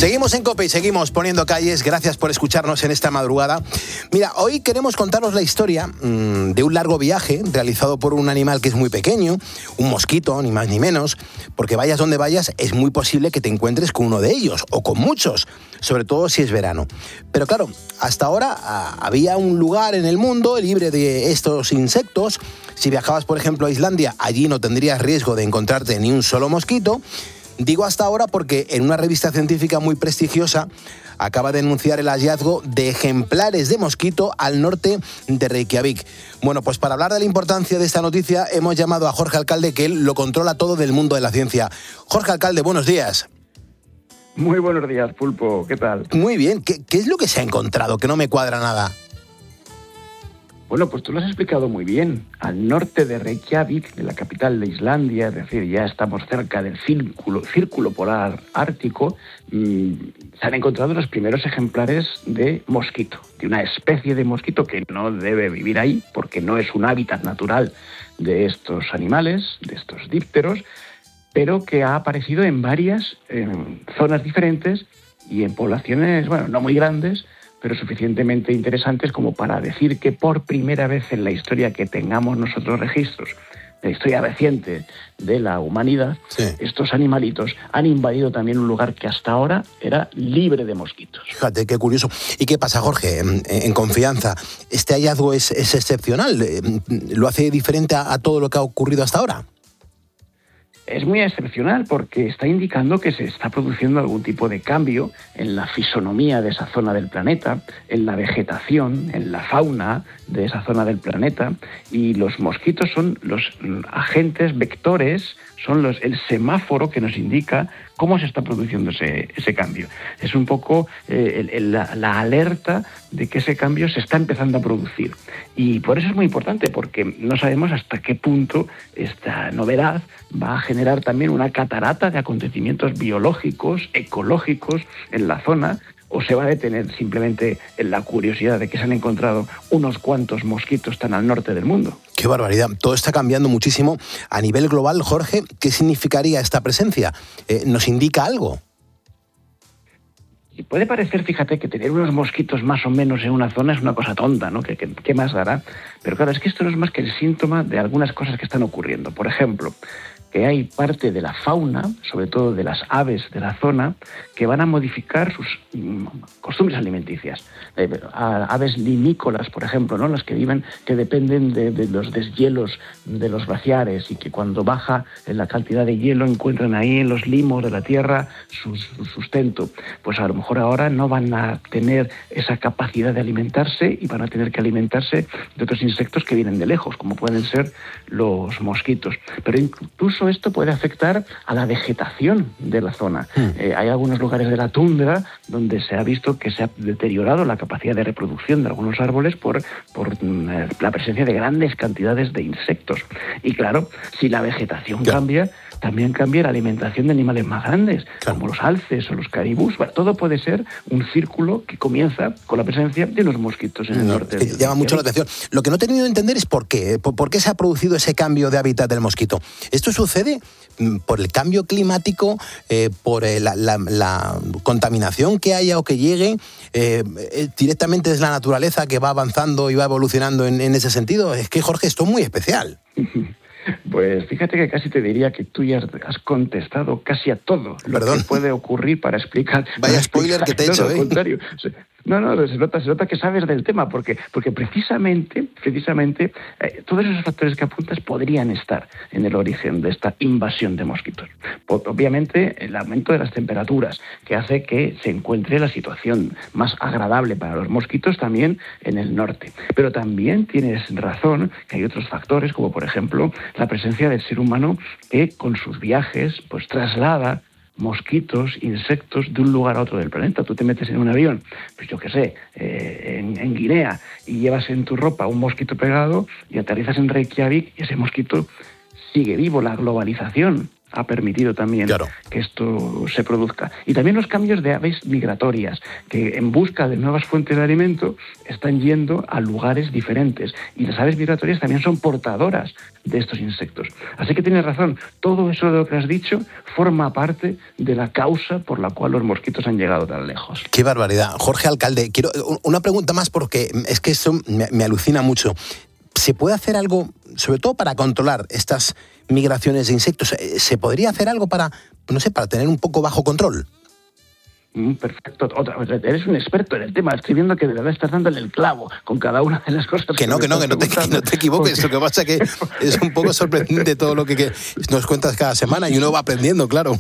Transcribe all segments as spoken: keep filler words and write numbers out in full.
Seguimos en COPE y seguimos poniendo calles. Gracias por escucharnos en esta madrugada. Mira, hoy queremos contaros la historia mmm, de un largo viaje realizado por un animal que es muy pequeño, un mosquito, ni más ni menos, porque vayas donde vayas es muy posible que te encuentres con uno de ellos, o con muchos, sobre todo si es verano. Pero claro, hasta ahora ah, había un lugar en el mundo libre de estos insectos. Si viajabas, por ejemplo, a Islandia, allí no tendrías riesgo de encontrarte ni un solo mosquito. Digo hasta ahora porque en una revista científica muy prestigiosa acaba de anunciar el hallazgo de ejemplares de mosquito al norte de Reykjavik. Bueno, pues para hablar de la importancia de esta noticia hemos llamado a Jorge Alcalde, que él lo controla todo del mundo de la ciencia. Jorge Alcalde, buenos días. Muy buenos días, Pulpo. ¿Qué tal? Muy bien. ¿Qué, qué es lo que se ha encontrado? Que no me cuadra nada. Bueno, pues tú lo has explicado muy bien. Al norte de Reykjavik, de la capital de Islandia, es decir, ya estamos cerca del círculo, círculo polar ártico, mmm, se han encontrado los primeros ejemplares de mosquito, de una especie de mosquito que no debe vivir ahí porque no es un hábitat natural de estos animales, de estos dípteros, pero que ha aparecido en varias en zonas diferentes y en poblaciones, bueno, no muy grandes, pero suficientemente interesantes como para decir que por primera vez en la historia que tengamos nosotros registros, de la historia reciente de la humanidad, sí, estos animalitos han invadido también un lugar que hasta ahora era libre de mosquitos. Fíjate, qué curioso. ¿Y qué pasa, Jorge? En, en confianza, ¿este hallazgo es, es excepcional? ¿Lo hace diferente a, a todo lo que ha ocurrido hasta ahora? Es muy excepcional porque está indicando que se está produciendo algún tipo de cambio en la fisonomía de esa zona del planeta, en la vegetación, en la fauna de esa zona del planeta, y los mosquitos son los agentes vectores, son los, el semáforo que nos indica cómo se está produciendo ese, ese cambio. Es un poco eh, el, el, la, la alerta de que ese cambio se está empezando a producir. Y por eso es muy importante, porque no sabemos hasta qué punto esta novedad va a generar también una catarata de acontecimientos biológicos, ecológicos en la zona, o se va a detener simplemente en la curiosidad de que se han encontrado unos cuantos mosquitos tan al norte del mundo. ¡Qué barbaridad! Todo está cambiando muchísimo a nivel global. Jorge, ¿qué significaría esta presencia? Eh, ¿Nos indica algo? Y puede parecer, fíjate, que tener unos mosquitos más o menos en una zona es una cosa tonta, ¿no? ¿Qué, qué, qué más dará? Pero claro, es que esto no es más que el síntoma de algunas cosas que están ocurriendo. Por ejemplo, que hay parte de la fauna, sobre todo de las aves de la zona, que van a modificar sus mm, costumbres alimenticias. Eh, aves limícolas, por ejemplo, ¿no? Las que viven, que dependen de, de los deshielos de los glaciares y que cuando baja la cantidad de hielo encuentran ahí en los limos de la tierra su, su sustento. Pues a lo mejor ahora no van a tener esa capacidad de alimentarse y van a tener que alimentarse de otros insectos que vienen de lejos, como pueden ser los mosquitos. Pero incluso esto puede afectar a la vegetación de la zona. Mm. Eh, hay algunos lugares de la tundra donde se ha visto que se ha deteriorado la capacidad de reproducción de algunos árboles por, por eh, la presencia de grandes cantidades de insectos. Y claro, si la vegetación yeah. cambia, también cambia la alimentación de animales más grandes, claro, como los alces o los caribús. Bueno, todo puede ser un círculo que comienza con la presencia de unos mosquitos en el no, norte. Llama del mucho la atención. Lo que no he tenido que entender es por qué. ¿Por, por qué se ha producido ese cambio de hábitat del mosquito? ¿Esto sucede por el cambio climático, eh, por eh, la, la, la contaminación que haya o que llegue? Eh, ¿Directamente es la naturaleza que va avanzando y va evolucionando en, en ese sentido? Es que, Jorge, esto es muy especial. Pues fíjate que casi te diría que tú ya has contestado casi a todo lo Perdón. que puede ocurrir para explicar... Vaya spoiler que te he hecho, ¿eh? Al contrario. No, no, se nota, se nota que sabes del tema, porque, porque precisamente, precisamente eh, todos esos factores que apuntas podrían estar en el origen de esta invasión de mosquitos. Obviamente, el aumento de las temperaturas, que hace que se encuentre la situación más agradable para los mosquitos también en el norte. Pero también tienes razón que hay otros factores, como por ejemplo la presencia del ser humano que con sus viajes pues traslada mosquitos, insectos de un lugar a otro del planeta. Tú te metes en un avión, pues yo qué sé, eh, en, en Guinea, y llevas en tu ropa un mosquito pegado y aterrizas en Reykjavik y ese mosquito sigue vivo. La globalización ha permitido también claro. que esto se produzca. Y también los cambios de aves migratorias, que en busca de nuevas fuentes de alimento están yendo a lugares diferentes. Y las aves migratorias también son portadoras de estos insectos. Así que tienes razón, todo eso de lo que has dicho forma parte de la causa por la cual los mosquitos han llegado tan lejos. ¡Qué barbaridad! Jorge Alcalde, quiero una pregunta más porque es que eso me, me alucina mucho. ¿Se puede hacer algo, sobre todo para controlar estas migraciones de insectos? ¿Se podría hacer algo para, no sé, para tener un poco bajo control? Perfecto. Otra, eres un experto en el tema. Estoy viendo que de verdad estás dándole el clavo con cada una de las cosas. Que no, que, que no, que no te, que no te equivoques. Porque... Lo que pasa es que es un poco sorprendente todo lo que, que nos cuentas cada semana y uno va aprendiendo, claro.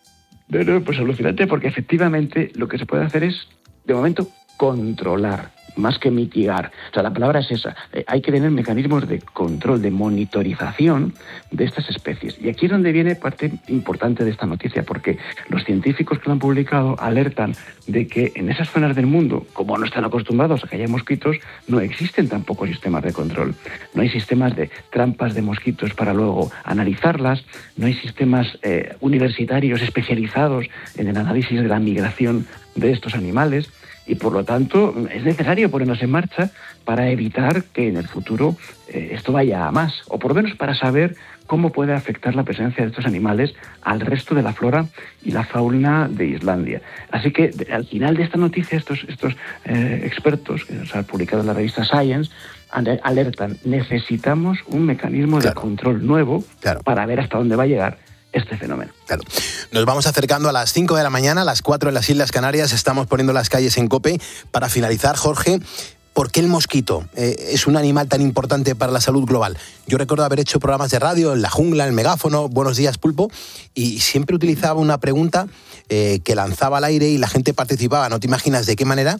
No, no, pues alucinante, porque efectivamente lo que se puede hacer es, de momento, controlar, más que mitigar. O sea, la palabra es esa. Eh, hay que tener mecanismos de control, de monitorización de estas especies. Y aquí es donde viene parte importante de esta noticia, porque los científicos que lo han publicado alertan de que en esas zonas del mundo, como no están acostumbrados a que haya mosquitos, no existen tampoco sistemas de control. No hay sistemas de trampas de mosquitos para luego analizarlas, no hay sistemas eh, universitarios especializados en el análisis de la migración de estos animales. Y por lo tanto es necesario ponernos en marcha para evitar que en el futuro eh, esto vaya a más, o por lo menos para saber cómo puede afectar la presencia de estos animales al resto de la flora y la fauna de Islandia. Así que de, al final de esta noticia, estos, estos eh, expertos que nos han publicado en la revista Science alertan, necesitamos un mecanismo claro. de control nuevo claro. para ver hasta dónde va a llegar este fenómeno. Claro. Nos vamos acercando a las cinco de la mañana, a las cuatro en las Islas Canarias, estamos poniendo las calles en COPE. Para finalizar, Jorge, ¿por qué el mosquito eh, es un animal tan importante para la salud global? Yo recuerdo haber hecho programas de radio en La Jungla, en el Megáfono, Buenos Días Pulpo, y siempre utilizaba una pregunta eh, que lanzaba al aire y la gente participaba. No te imaginas de qué manera,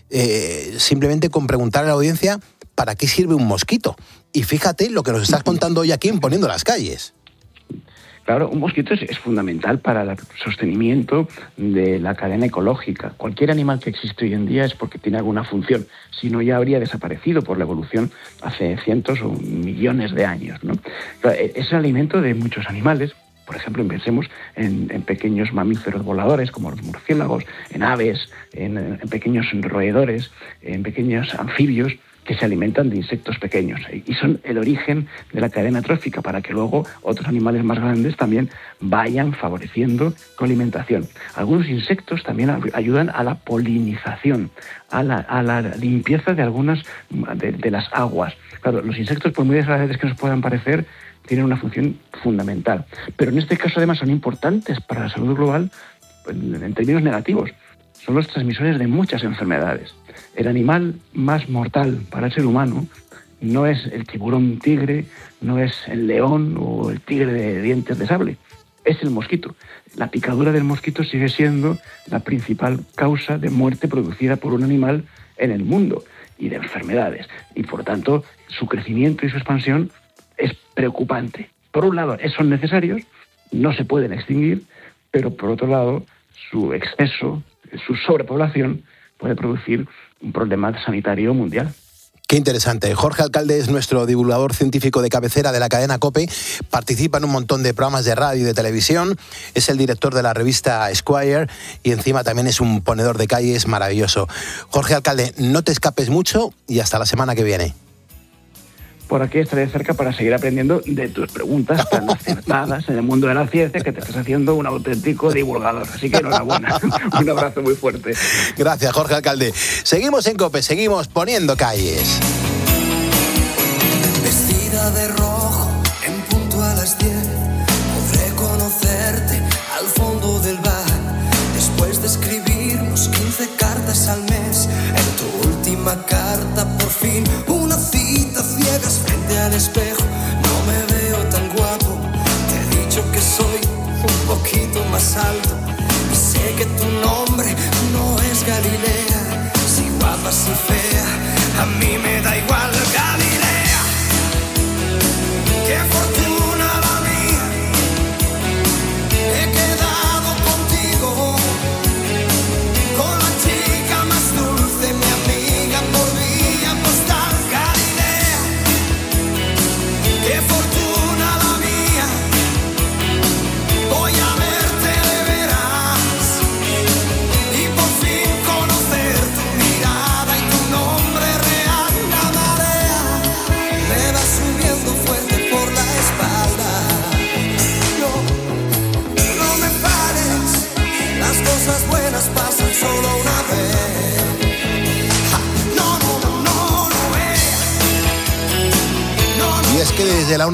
eh, simplemente con preguntar a la audiencia ¿para qué sirve un mosquito? Y fíjate lo que nos estás contando hoy aquí en Poniendo las Calles. Claro, un mosquito es, es fundamental para el sostenimiento de la cadena ecológica. Cualquier animal que existe hoy en día es porque tiene alguna función. Si no, ya habría desaparecido por la evolución hace cientos o millones de años, ¿no? Es el alimento de muchos animales. Por ejemplo, pensemos en, en pequeños mamíferos voladores como los murciélagos, en aves, en, en pequeños roedores, en pequeños anfibios que se alimentan de insectos pequeños y son el origen de la cadena trófica para que luego otros animales más grandes también vayan favoreciendo su alimentación. Algunos insectos también ayudan a la polinización, a la, a la limpieza de algunas de, de las aguas. Claro, los insectos, por muy desagradables que nos puedan parecer, tienen una función fundamental. Pero en este caso, además, son importantes para la salud global en términos negativos. Son los transmisores de muchas enfermedades. El animal más mortal para el ser humano no es el tiburón tigre, no es el león o el tigre de dientes de sable, es el mosquito. La picadura del mosquito sigue siendo la principal causa de muerte producida por un animal en el mundo y de enfermedades. Y por tanto, su crecimiento y su expansión es preocupante. Por un lado, son necesarios, no se pueden extinguir, pero por otro lado, su exceso, su sobrepoblación puede producir un problema sanitario mundial. Qué interesante. Jorge Alcalde es nuestro divulgador científico de cabecera de la cadena COPE, participa en un montón de programas de radio y de televisión, es el director de la revista Esquire y encima también es un ponedor de calles maravilloso. Jorge Alcalde, no te escapes mucho y hasta la semana que viene. Por aquí estaré cerca para seguir aprendiendo de tus preguntas tan acertadas en el mundo de la ciencia, que te estás haciendo un auténtico divulgador. Así que enhorabuena. Un abrazo muy fuerte. Gracias, Jorge Alcalde. Seguimos en COPE, seguimos poniendo calles. Vestida de rojo, en punto a las diez, podré conocerte al fondo del bar. Después de escribirnos quince cartas al mes, en tu última carta por fin una cita ciegas frente al espejo. No me veo tan guapo, te he dicho que soy un poquito más alto y sé que tu nombre no es Galilea. Si guapa, si fea, a mí me da igual Galilea. Qué fortuna la mía, he quedado contigo, con la chica más dulce, mi amiga por vía postal. Galilea, qué fortuna la mía, pasan solo una vez. Y es que desde la